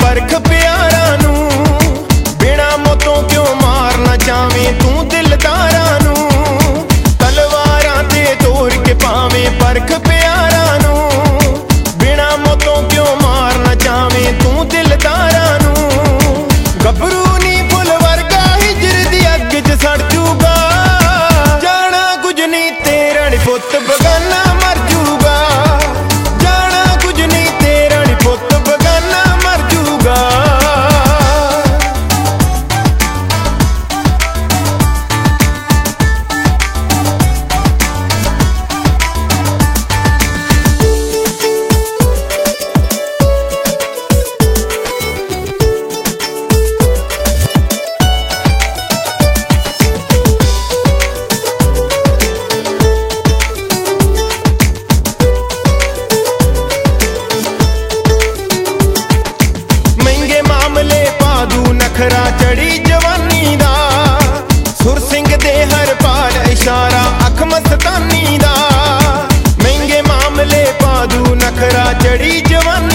परख प्यारा नू, बिना मोतों क्यों मारना चावे तू दिलदारा नू, तलवारां ते तोड़ के पावे परख प्यारा नू, बिना मोतों क्यों मारना चावे तू दिलदारा नू। गभरू नी फुल वर्गा हिजर दी अग च सड़ जूगा, जाना कुछ नहीं तेरा नी पुत्त बगाना मर जूगा, जाना कुछ नहीं तेरा नी पुत्त बगाना मर जूगा। नखरा चढ़ी जवानी दा, सुर सिंह दे हर पाल इशारा अख मस्तानी दा, महंगे मामले पादू नखरा चढ़ी जवानी